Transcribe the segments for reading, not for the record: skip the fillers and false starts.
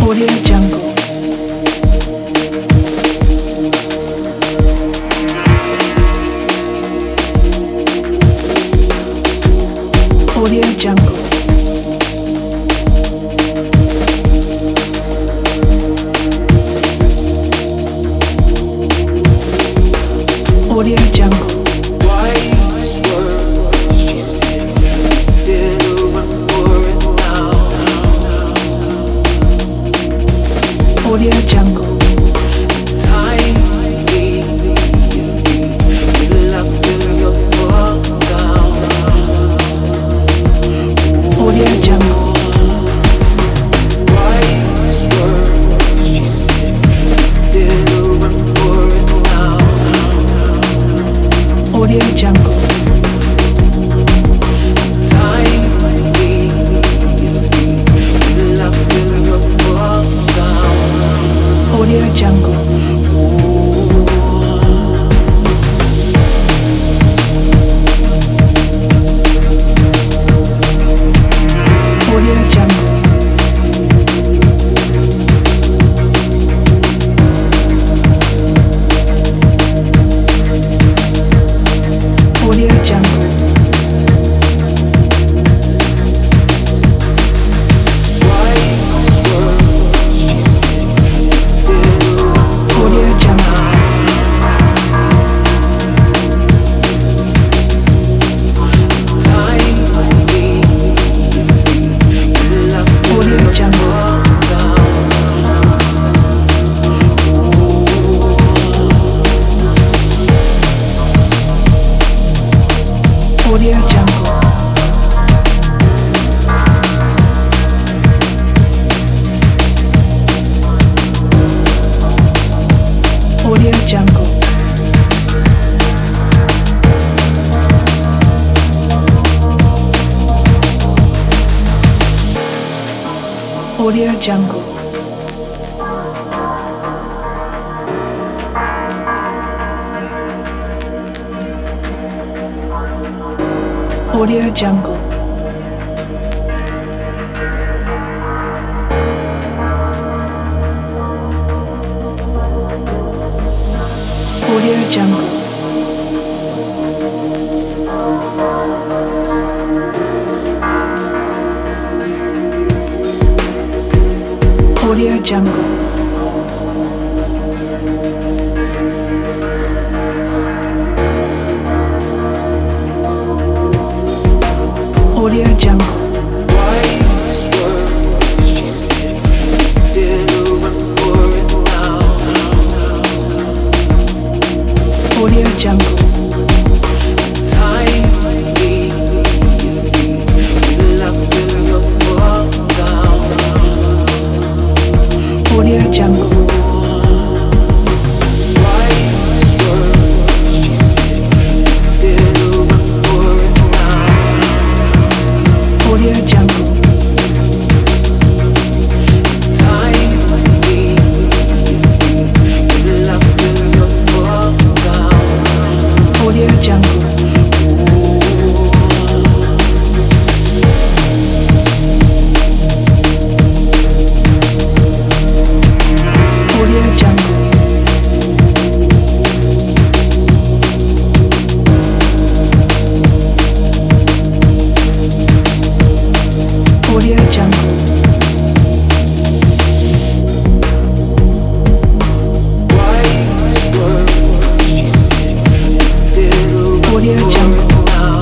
Audio Jungle. Audio Jungle. Audio Jungle. Wise words she said, better run for it now. Audio Jungle. Time gave escape with laughter you'll fall down. Audio Jungle. Wise words she said, better run for it now. Audio Jungle. Time gave escape with laughter you'll fall down. Audio Jungle. Audio Jungle. Audio Jungle. Wise words she said, better Audio Jungle. time gave escape with laughter Audio Jungle. fall down. Audio Jungle. Audio Jungle. Audio Jungle. Audio Jungle. Audio Jungle. Audio Jungle. Audio Jungle. Wise words she said, better run for it now. Audio Jungle. Time gave escape with laughter you'll fall down. Audio Jungle. Wise words she said, better run for it now. Audio Jungle. Time gave escape with laughter you'll fall down. Audio Jungle. Audio Jungle. Audio Jungle. Wise words she said, better run Audio for Jungle. it now.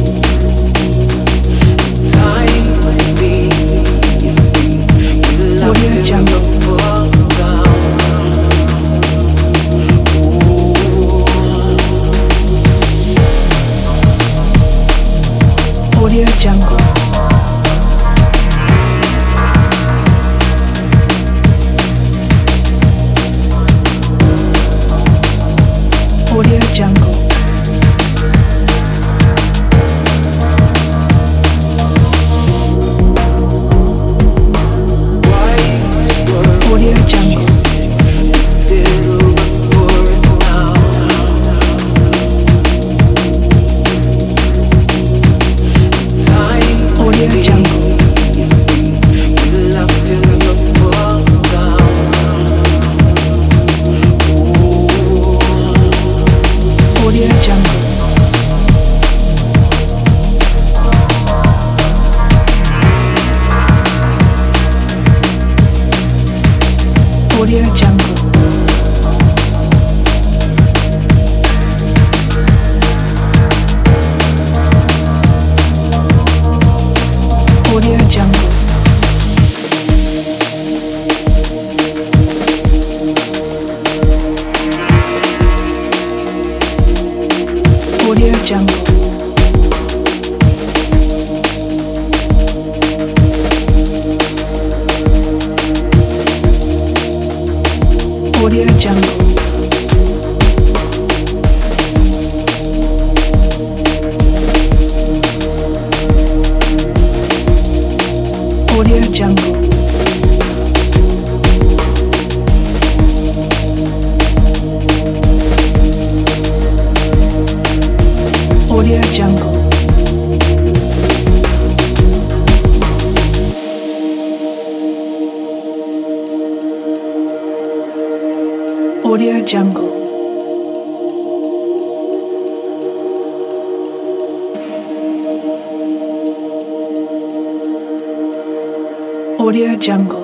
Time gave escape with Audio Jungle. Audio Jungle. Audio Jungle. Audio Jungle. Audio Jungle. Audio Jungle. Audio Jungle.